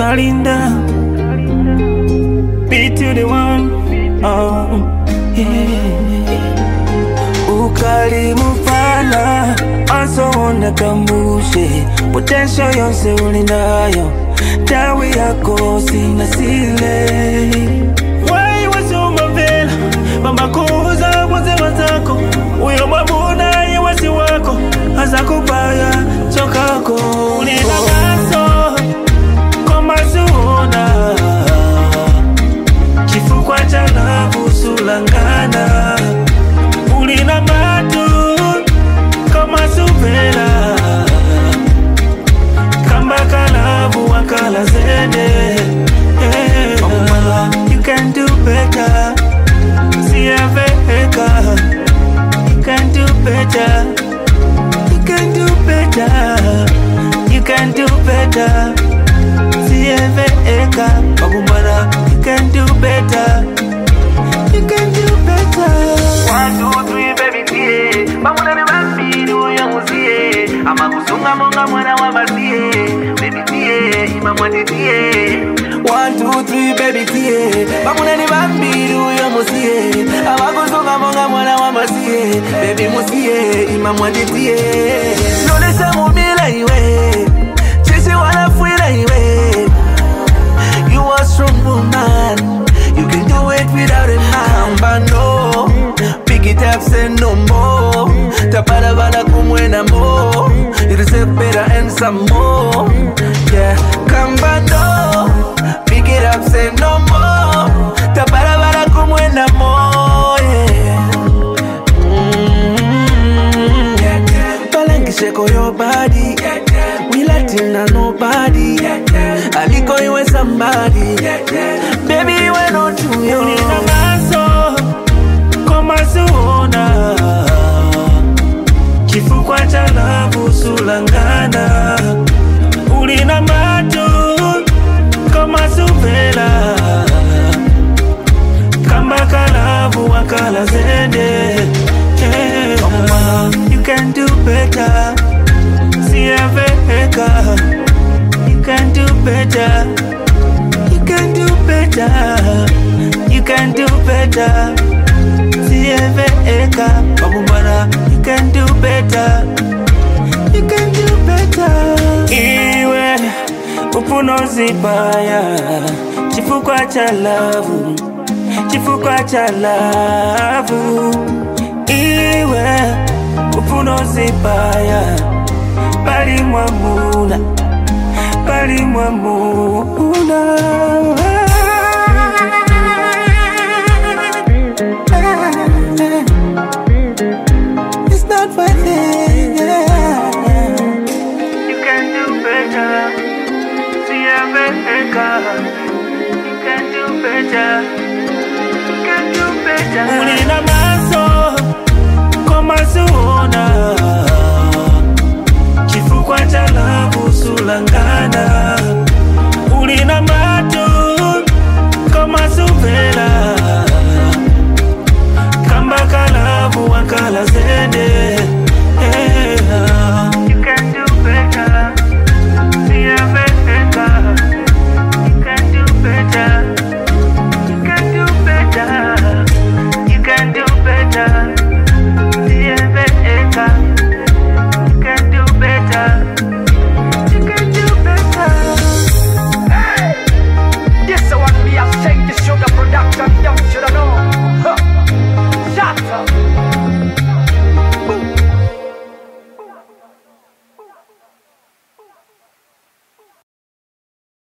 Kalinda, be to the one, oh, yeah. Ukali mufana, also ona kambushe. Potential yonse ulinayo, tawi yako sina sile. Why was umavela, mama kuza waze wazako. Uyo mabuna ye wasi wako, haza kupaya chokako. Ulina maso Mazuna chifukwa cha lavu sulangana. Ulina matu kama suvela, kamba kalavu wakala zende. You can do better, siaveka. You can do better, you can do better, you can do better. Eka, Babumana, you can do better. You can do better. 1, 2, 3, baby, tie. Bamuna ni bambi, ni uyangu siye. Ama kusunga monga mwana wabasie. Baby, tie, ima mwati tie. 1, 2, 3, baby, tie. Bamuna ni bambi, ni uyangu siye. Ama kusunga monga mwana wabasie. Baby, musie, ima mwati tie. Nolesa mumila iwe. Chisi wala fuila iwe. You are strong woman, you can do it without a man. But no, pick it up, say no more. Tapada bala kumwena more. You deserve better and some more. Yeah, come back no, pick it up, say no more. Tapada bala kumwena more. Yeah. Balengi shake your body. We Latina nobody. Aliko you with somebody. Baby, you ain't not too young. Ulina maso kama suona, chifukwa cha lavu sulangana. Ulina matu kama suvela, kamba kalavu wakala zende. You can do better, siaveka. You can do better, you can do better, you can do better. Sieveka, Babumana, you can do better, you can do better. Iwe, upuno zibaya, chifukwa cha lavu, chifukwa cha lavu. Iwe, upuno zibaya, bali mwamuna. It's not worth it. You can do better. See, you can do better. You can do better.